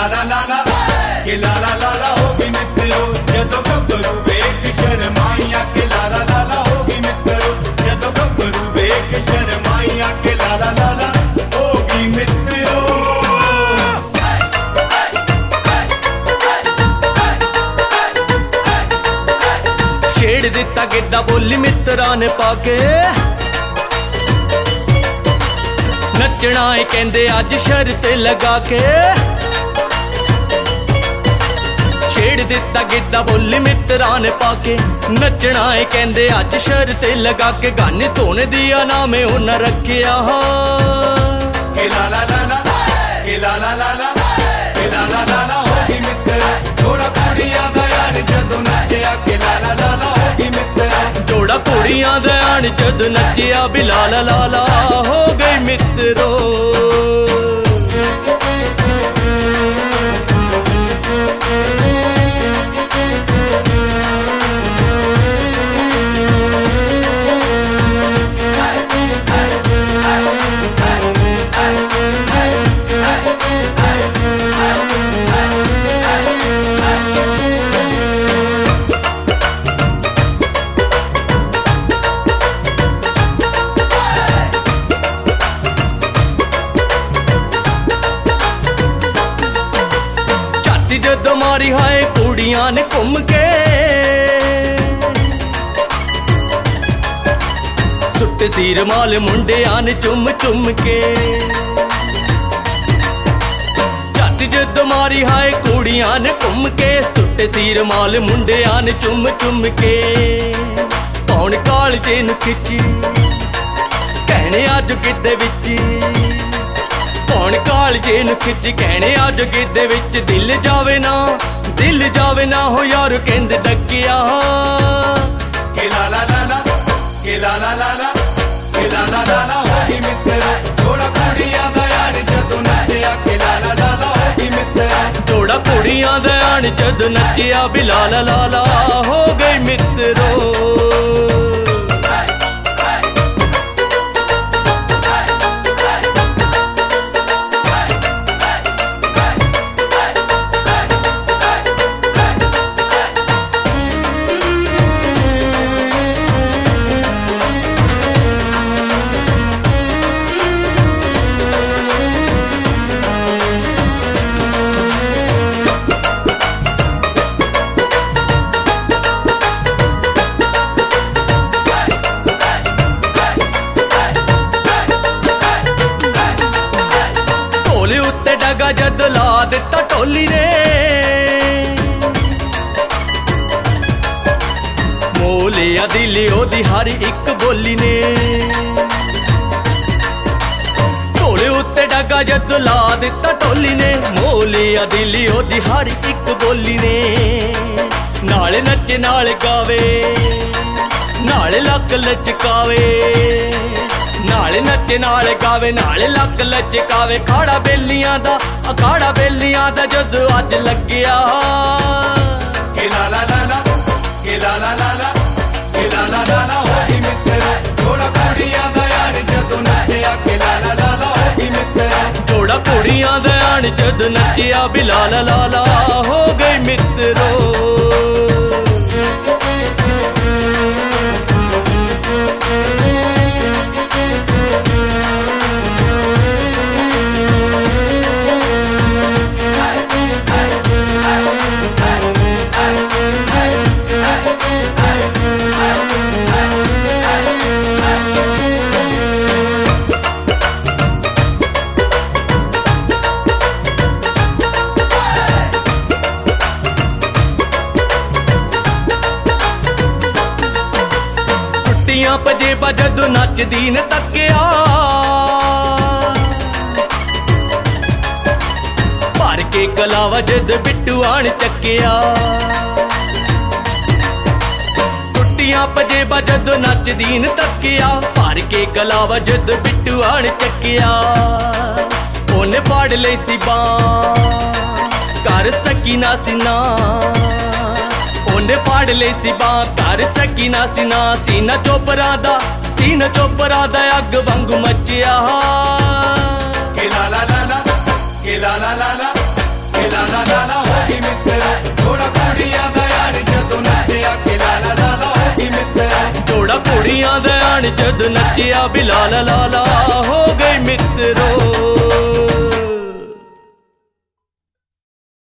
ला के ला होगी मित्रो जदों गभरू वेख शरमाइया के ला होगी मित्रो जदों गभरू वेख शरमाइया के ला होगी मित्रो। छेड़ दिता गिद्दा बोली मित्रा ने पाके नचना है कहंदे अज शर्त लगा के। छेड़ दिता गिद्दा बोली मित्रा ने पाके नचना है कहंदे अज शर्त लगा के। गाने सोने दिया नाम उन्हें रखिया के ला के ला होगी मित्रो जोड़ा कुड़ियां दा यार जदों नचिया के ला होगी मित्रो जोड़ा कुड़ियां दा यार जदों नचिया भी ला हो गई मित्रो। जदों मारी हाय कुड़ियां ने घूम के सुट्टे सीर माल मुंडियां ने चुम चुम के। झट जदों मारी हाय कुड़ियां ने घूम के सुट्टे सीर माल मुंडियां ने चुम चुम के। पौन कालजे नूं खिच्ची कहने अज गिद्दे विच पौन कालजे नूं खिच कहने अज गिद्दे विच दिल जावे ना हो यार कहंदे डकिया के ला के ला होगी मित्रो जोड़ा कुड़ियां दा यार जदों नचिया के ला होगी मित्रो जोड़ा कुड़ियां दा यार जदों नचिया भी ला हो गई मित्रो। जद ला दिता टोली ने मोलिया दिली ओदी हर एक बोली ने। ढोले उत्ते डगा जद ला दिता टोली ने मोलिया दिली ओदी हर एक बोली ने। नाले नचे नाले गावे नाले लक लचकावे नाले नचे नाले गावे नाले लक लचकावे। खाड़ा बेलियां दा जदों अज लग्या के ला होगी मित्रो जोड़ा कुड़ियां दा यार जदों नचिया के ला होगी मित्रो जोड़ा कुड़ियां दा यार जदों नचिया भी ला हो गई मित्रो। पजेबा जदों नचदी ने तकिया भर के कलावा जद बिट्टू आण चकिया। टुटियां पजेबा जदों नचदी ने तकिया भर के कलावा जद बिट्टू आण चकिया। ओने फाड़ लई सी बां कर सकी ना सीना ओने फाड़ ले सी बां कर सकी ना सीना चोपरा दा अग वांगू मचिया। के ला ਲਾਲਾ ਹੋ ਗਈ ਮਿੱਤਰੋ ਜੋੜਾ ਕੁੜੀਆਂ ਦਾ ਯਾਰ ਜਦੋਂ ਨੱਚਿਆ ਕਿ ਲਾਲਾ ਲਾਲਾ ਹੋ ਗਈ ਮਿੱਤਰੋ ਜੋੜਾ ਕੁੜੀਆਂ ਦਾ ਆਣ ਜਦ ਨੱਚਿਆ ਵੀ ਲਾਲਾ ਲਾਲਾ ਹੋ ਗਈ ਮਿੱਤਰੋ